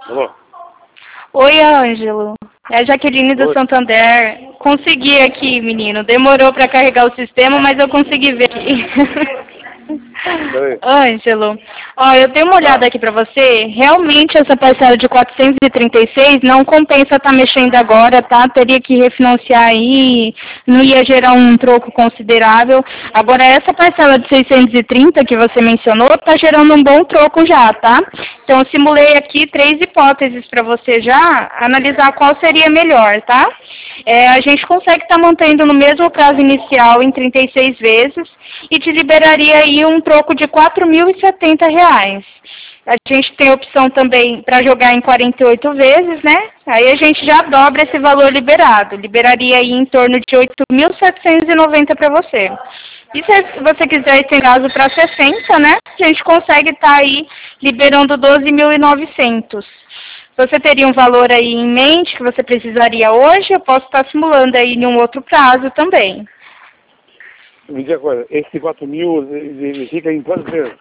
Alô? Oi, Ângelo. É a Jaqueline do Oi. Santander. Consegui aqui, menino. Demorou para carregar o sistema, mas eu consegui ver aqui. Peraí. Ângelo, ó, eu dei uma olhada aqui para você. Realmente essa parcela de 436 não compensa estar mexendo agora, tá? Teria que refinanciar aí, não ia gerar um troco considerável. Agora essa parcela de 630 que você mencionou tá gerando um bom troco já, tá? Então eu simulei aqui 3 hipóteses para você já analisar qual seria melhor, tá? A gente consegue estar mantendo no mesmo prazo inicial em 36 vezes e te liberaria aí um troco de R$ 4.070. A gente tem a opção também para jogar em 48 vezes, né? Aí a gente já dobra esse valor liberado. Liberaria aí em torno de 8.790 para você. E se você quiser esse prazo para 60, né? A gente consegue estar aí liberando 12.900. Você teria um valor aí em mente que você precisaria hoje? Eu posso estar simulando aí em um outro prazo também. Me diga agora, esse 4 mil ele fica em quantas vezes?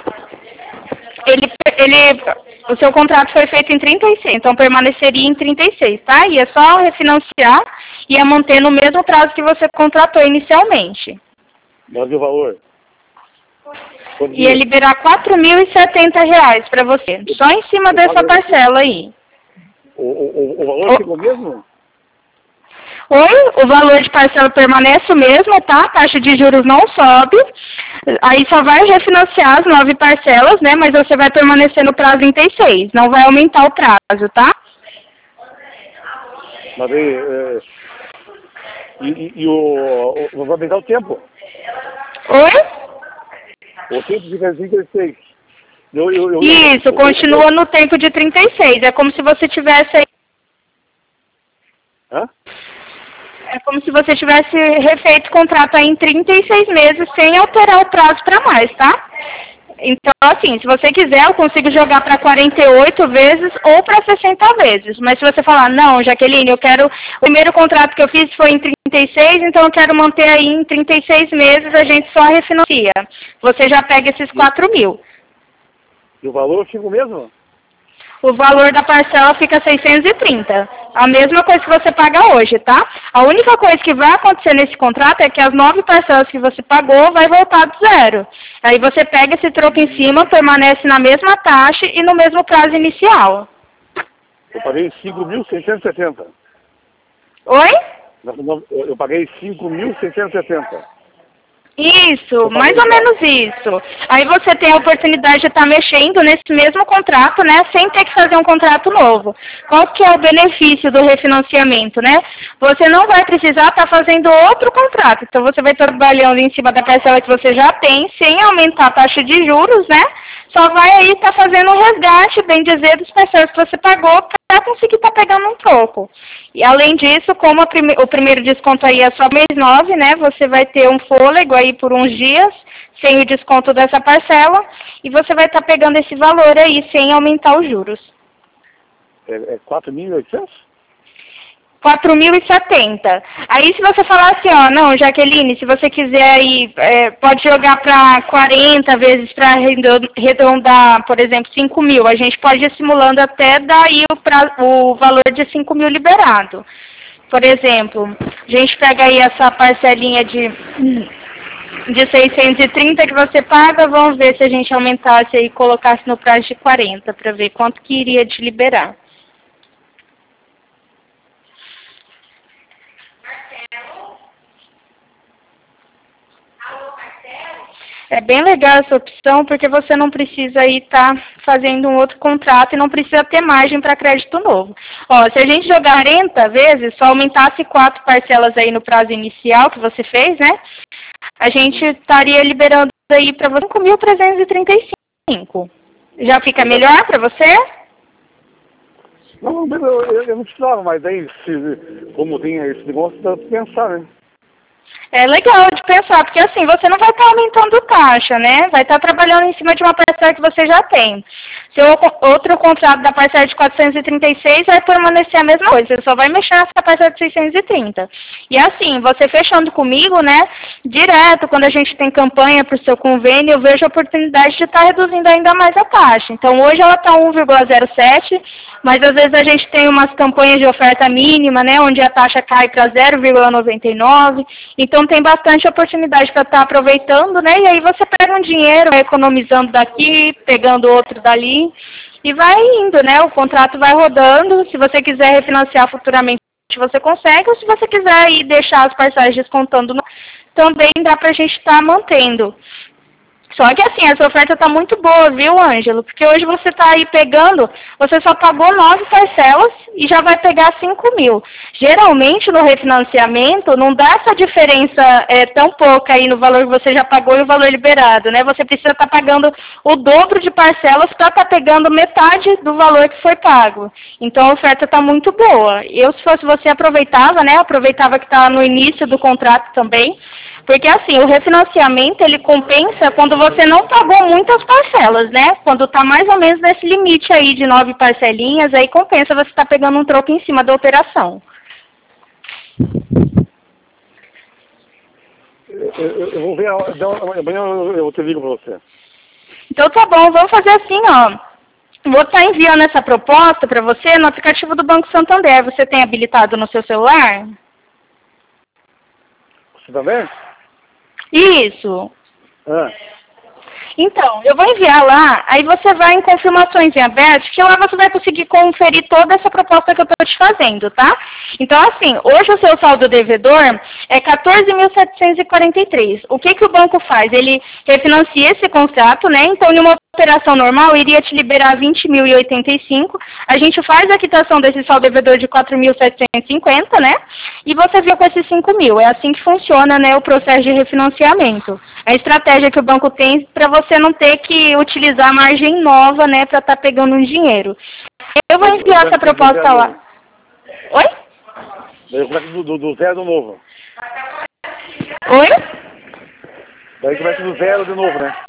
O seu contrato foi feito em 36, então permaneceria em 36, tá? E é só refinanciar e ia manter no mesmo prazo que você contratou inicialmente. Mas o valor? Ia liberar R$ 4.070 para você, só em cima dessa parcela aí. O valor ficou mesmo? Oi, o valor de parcela permanece o mesmo, tá? A taxa de juros não sobe. Aí só vai refinanciar as 9 parcelas, né? Mas você vai permanecer no prazo 36, não vai aumentar o prazo, tá? Mas aí, vai aumentar o tempo? Oi? O tempo fica em 36. Isso, continua no tempo de 36. É como se você tivesse aí... Hã? É como se você tivesse refeito o contrato aí em 36 meses sem alterar o prazo para mais, tá? Então, assim, se você quiser, eu consigo jogar para 48 vezes ou para 60 vezes. Mas se você falar, não, Jaqueline, eu quero... O primeiro contrato que eu fiz foi em 36, então eu quero manter aí em 36 meses, a gente só refinancia. Você já pega esses 4 mil. E o valor fica o mesmo? O valor da parcela fica 630. A mesma coisa que você paga hoje, tá? A única coisa que vai acontecer nesse contrato é que as 9 parcelas que você pagou vai voltar do zero. Aí você pega esse troco em cima, permanece na mesma taxa e no mesmo prazo inicial. Eu paguei 5.670. Oi? Eu paguei 5.670. Isso, mais ou menos isso. Aí você tem a oportunidade de estar mexendo nesse mesmo contrato, né, sem ter que fazer um contrato novo. Qual que é o benefício do refinanciamento, né? Você não vai precisar estar fazendo outro contrato. Então você vai trabalhando em cima da parcela que você já tem, sem aumentar a taxa de juros, né? Só vai aí estar fazendo um resgate, bem dizer, dos parcelas que você pagou para conseguir estar pegando um troco. E além disso, como o primeiro desconto aí é só mês 9, né? Você vai ter um fôlego aí por uns dias, sem o desconto dessa parcela, e você vai estar pegando esse valor aí, sem aumentar os juros. É 4.800? 4.070. Aí se você falar assim, ó, não, Jaqueline, se você quiser aí, pode jogar para 40 vezes para arredondar, por exemplo, 5 mil. A gente pode ir simulando até daí o valor de 5 mil liberado. Por exemplo, a gente pega aí essa parcelinha de 630 que você paga, vamos ver se a gente aumentasse aí e colocasse no prazo de 40, para ver quanto que iria te liberar. É bem legal essa opção, porque você não precisa aí estar fazendo um outro contrato e não precisa ter margem para crédito novo. Ó, se a gente jogar 40 vezes, só aumentasse 4 parcelas aí no prazo inicial que você fez, né? A gente estaria liberando aí para você 5.335. Já fica melhor para você? Não, eu não precisava, mas aí, como tem esse negócio, dá para pensar, né? É legal de pensar, porque assim, você não vai estar aumentando taxa, né? Vai estar trabalhando em cima de uma parcela que você já tem. outro contrato da parcela de 436 vai permanecer a mesma coisa, você só vai mexer nessa parcela de 630. E assim, você fechando comigo, né, direto, quando a gente tem campanha para o seu convênio, eu vejo a oportunidade de estar reduzindo ainda mais a taxa. Então, hoje ela está 1,07, mas às vezes a gente tem umas campanhas de oferta mínima, né, onde a taxa cai para 0,99. Então, tem bastante oportunidade para estar aproveitando, né, e aí você pega um dinheiro, vai economizando daqui, pegando outro dali, e vai indo, né, o contrato vai rodando. Se você quiser refinanciar futuramente, você consegue, ou se você quiser ir deixar as parcelas descontando, também dá para a gente estar mantendo. Só que assim, essa oferta está muito boa, viu, Ângelo? Porque hoje você está aí pegando, você só pagou 9 parcelas e já vai pegar 5.000. Geralmente no refinanciamento não dá essa diferença tão pouca aí no valor que você já pagou e o valor liberado, né? Você precisa estar pagando o dobro de parcelas para estar pegando metade do valor que foi pago. Então a oferta está muito boa. Eu, se fosse você, aproveitava, né? Aproveitava que está no início do contrato também. Porque assim, o refinanciamento, ele compensa quando você não pagou muitas parcelas, né? Quando está mais ou menos nesse limite aí de 9 parcelinhas, aí compensa você estar pegando um troco em cima da operação. Eu vou ver, amanhã eu te ligo para você. Então tá bom, vamos fazer assim, ó. Vou estar enviando essa proposta para você no aplicativo do Banco Santander. Você tem habilitado no seu celular? Você também? Isso. Ah. Então, eu vou enviar lá, aí você vai em confirmações em aberto, que lá você vai conseguir conferir toda essa proposta que eu estou te fazendo, tá? Então, assim, hoje o seu saldo devedor é 14.743. O que o banco faz? Ele refinancia esse contrato, né? Então, em uma operação normal, iria te liberar 20.085. A gente faz a quitação desse saldo devedor de 4.750, né? E você fica com esses 5.000. É assim que funciona, né, o processo de refinanciamento. A estratégia que o banco tem para você não ter que utilizar margem nova, né, para estar pegando um dinheiro. Eu vou enviar essa proposta lá. Oi? Daí começa do zero de novo. Oi? Daí começa do zero de novo, né?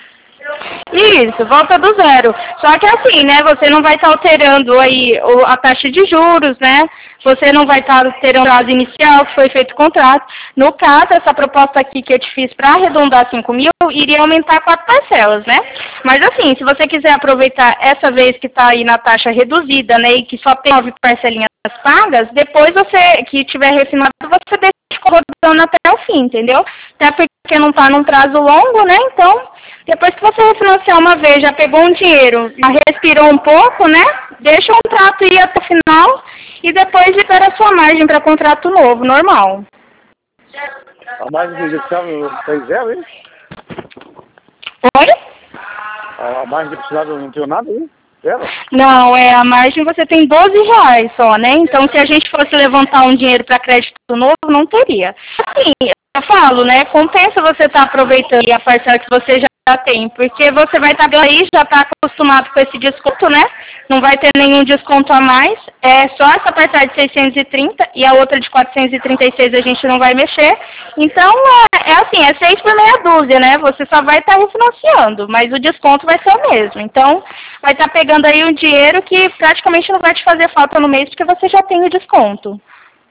Isso, volta do zero. Só que assim, né, você não vai estar alterando aí a taxa de juros, né? Você não vai estar alterando o prazo inicial que foi feito o contrato. No caso, essa proposta aqui que eu te fiz para arredondar 5.000, iria aumentar 4 parcelas, né? Mas assim, se você quiser aproveitar essa vez que está aí na taxa reduzida, né, e que só tem 9 parcelinhas pagas, depois você, que tiver refinado, você deixa rodando até o fim, entendeu? Até porque não está num prazo longo, né? Então, depois que você refinanciar uma vez, já pegou um dinheiro, já respirou um pouco, né? Deixa o contrato ir até o final e depois libera a sua margem para contrato novo, normal. A margem de destinado está em zero, hein? Oi? A margem de destinado não tem nada, hein? Zero? Não, a margem você tem R$12 só, né? Então, se a gente fosse levantar um dinheiro para crédito novo, não teria. Assim, eu falo, né? Compensa você estar aproveitando a parcela que você já tem, porque você vai estar aí, já está acostumado com esse desconto, né? Não vai ter nenhum desconto a mais. É só essa parcela de 630 e a outra de 436 a gente não vai mexer. Então, assim, é 6 por meia dúzia, né? Você só vai estar refinanciando, mas o desconto vai ser o mesmo. Então, vai estar pegando aí um dinheiro que praticamente não vai te fazer falta no mês, porque você já tem o desconto.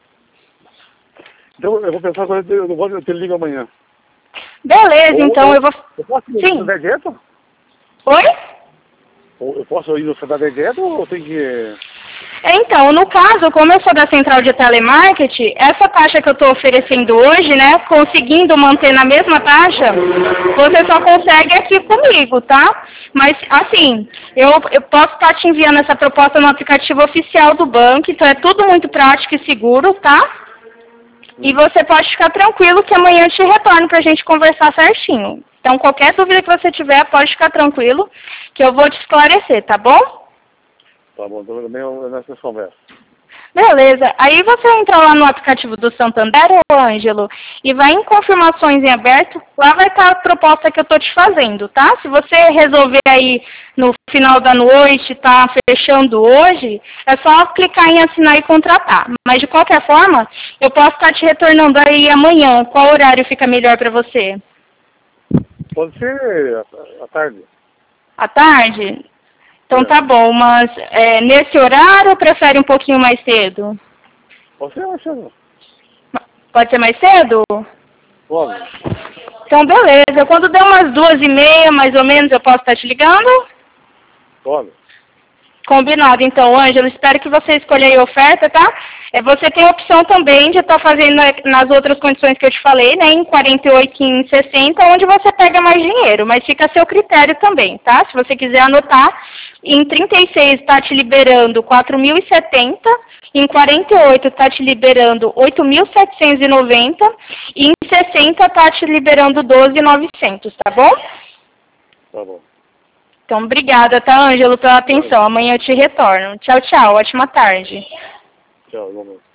Então, eu vou pensar agora, eu te ligo amanhã. Beleza, então eu vou... Eu posso ir no Santander direto? Oi? Eu posso ir no Santander direto ou tem que... Então, no caso, como eu sou da central de telemarketing, essa taxa que eu estou oferecendo hoje, né, conseguindo manter na mesma taxa, você só consegue aqui comigo, tá? Mas, assim, eu posso estar te enviando essa proposta no aplicativo oficial do banco, então é tudo muito prático e seguro, tá? E você pode ficar tranquilo que amanhã eu te retorno para a gente conversar certinho. Então, qualquer dúvida que você tiver, pode ficar tranquilo, que eu vou te esclarecer, tá bom? Tá bom, então também nessa conversa. Beleza. Aí você entra lá no aplicativo do Santander, Ângelo, e vai em confirmações em aberto. Lá vai estar a proposta que eu estou te fazendo, tá? Se você resolver aí no final da noite, tá fechando hoje, é só clicar em assinar e contratar. Mas de qualquer forma, eu posso estar te retornando aí amanhã. Qual horário fica melhor para você? Pode ser à tarde. À tarde? Então tá bom, mas nesse horário ou prefere um pouquinho mais cedo? Pode ser mais cedo. Pode ser mais cedo? Pode. Então beleza, quando der umas 2h30, mais ou menos, eu posso estar te ligando? Pode. Combinado, então, Ângelo. Espero que você escolha aí a oferta, tá? Você tem a opção também de estar fazendo nas outras condições que eu te falei, né? Em 48 e em 60, onde você pega mais dinheiro, mas fica a seu critério também, tá? Se você quiser anotar, em 36 está te liberando 4.070, em 48 está te liberando 8.790 e em 60 está te liberando 12.900, tá bom? Tá bom. Então, obrigada, tá, Ângelo, pela atenção. Amanhã eu te retorno. Tchau, tchau. Ótima tarde. Tchau, igualmente.